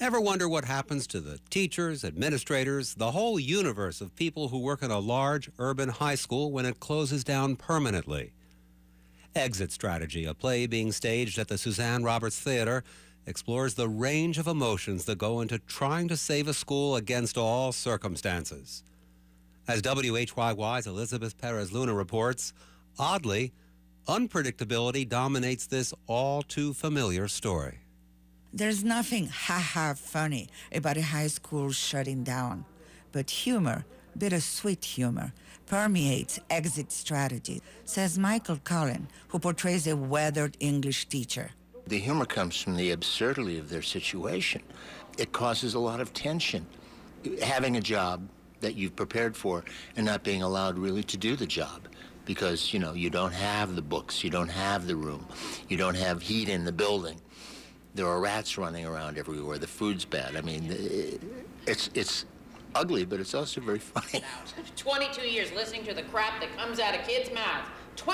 Ever wonder what happens to the teachers, administrators, the whole universe of people who work in a large urban high school when it closes down permanently? Exit Strategy, a play being staged at the Suzanne Roberts Theater, explores the range of emotions that go into trying to save a school against all circumstances. As WHYY's Elizabeth Perez Luna reports, oddly, unpredictability dominates this all too familiar story. There's nothing ha-ha funny about a high school shutting down, but humor, bittersweet humor, permeates Exit Strategy, says Michael Cullen, who portrays a weathered English teacher. The humor comes from the absurdity of their situation. It causes a lot of tension. Having a job that you've prepared for and not being allowed really to do the job because, you don't have the books, you don't have the room, you don't have heat in the building. There are rats running around everywhere. The food's bad. I mean, it's ugly, but it's also very funny. 22 years listening to the crap that comes out of kids' mouths.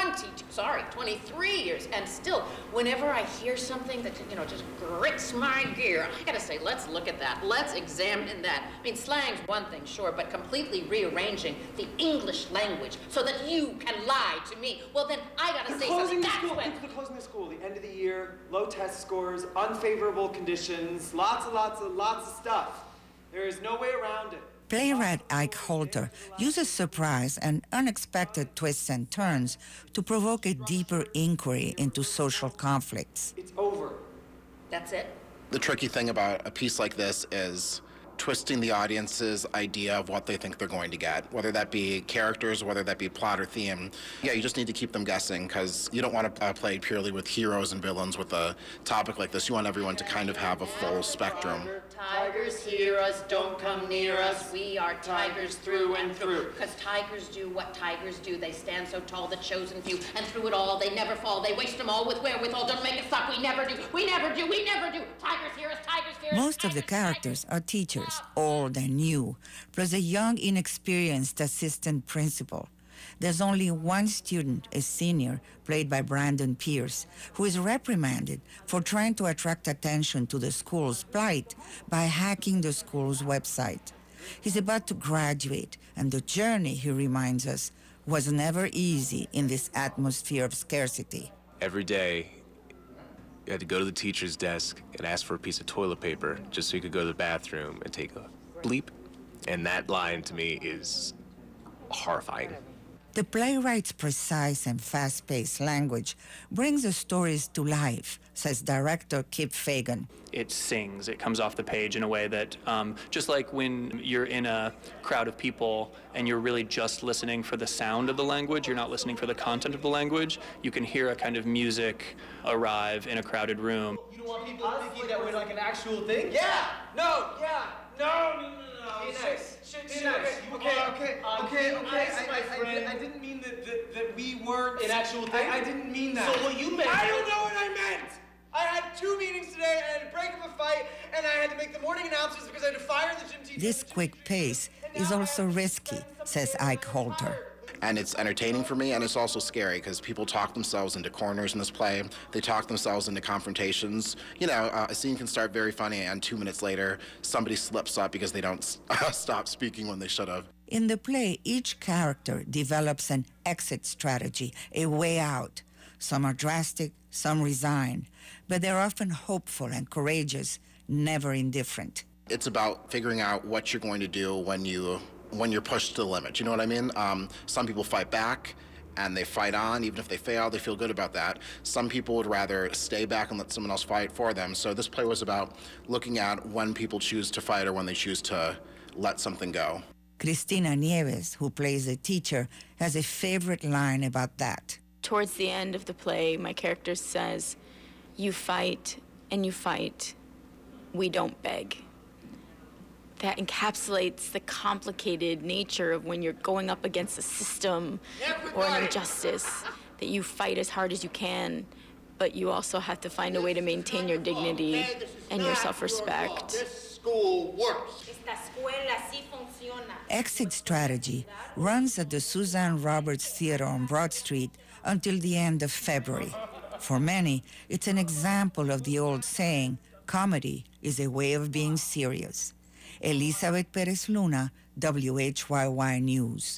23 years, and still, whenever I hear something that, just grits my gear, I gotta say, let's look at that. Let's examine that. I mean, slang's one thing, sure, but completely rearranging the English language so that you can lie to me. Well, then I gotta say something. That's when... They're closing the school, the end of the year, low test scores, unfavorable conditions, lots of stuff. There is no way around it. Playwright Ike Holter uses surprise and unexpected twists and turns to provoke a deeper inquiry into social conflicts. It's over. That's it? The tricky thing about a piece like this is twisting the audience's idea of what they think they're going to get, whether that be characters, whether that be plot or theme. Yeah, you just need to keep them guessing because you don't want to play purely with heroes and villains with a topic like this. You want everyone to kind of have a full spectrum. Tigers hear us, don't come near us. We are tigers through and through. Because tigers do what tigers do. They stand so tall, the chosen few. And through it all, they never fall. They waste them all with wherewithal. Don't make it stop. We never do. We never do. We never do. Tigers hear us, tigers fear us. Most of the characters are teachers, old and new, plus a young, inexperienced assistant principal. There's only one student, a senior, played by Brandon Pierce, who is reprimanded for trying to attract attention to the school's plight by hacking the school's website. He's about to graduate, and the journey, he reminds us, was never easy in this atmosphere of scarcity. Every day, you had to go to the teacher's desk and ask for a piece of toilet paper just so you could go to the bathroom and take a bleep. And that line, to me, is horrifying. The playwright's precise and fast-paced language brings the stories to life, says director Kip Fagan. It sings. It comes off the page in a way that, just like when you're in a crowd of people and you're really just listening for the sound of the language, you're not listening for the content of the language, you can hear a kind of music arrive in a crowded room. You don't want people thinking that we're like an actual thing? Yeah! No! Yeah! No! Be nice. Be nice. Okay. I didn't mean that we weren't an actual thing. I didn't mean that. So what you meant? I don't know what I meant. I had 2 meetings today. I had to break up a fight, and I had to make the morning announcements because I had to fire the gym teacher. This quick pace is also risky, says Ike Holter. And it's entertaining for me, and it's also scary because people talk themselves into corners in this play. They talk themselves into confrontations. A scene can start very funny, and 2 minutes later, somebody slips up because they don't stop speaking when they should have. In the play, each character develops an exit strategy, a way out. Some are drastic, some resign, but they're often hopeful and courageous, never indifferent. It's about figuring out what you're going to do when you're pushed to the limit. You know what I mean? Some people fight back and they fight on. Even if they fail, they feel good about that. Some people would rather stay back and let someone else fight for them. So this play was about looking at when people choose to fight or when they choose to let something go. Cristina Nieves, who plays the teacher, has a favorite line about that. Towards the end of the play, my character says, "You fight and you fight. We don't beg." That encapsulates the complicated nature of when you're going up against a system or an injustice, that you fight as hard as you can, but you also have to find a way to maintain your dignity and your self-respect. This school works. Exit Strategy runs at the Suzanne Roberts Theater on Broad Street until the end of February. For many, it's an example of the old saying, comedy is a way of being serious. Elizabeth Perez Luna, WHYY News.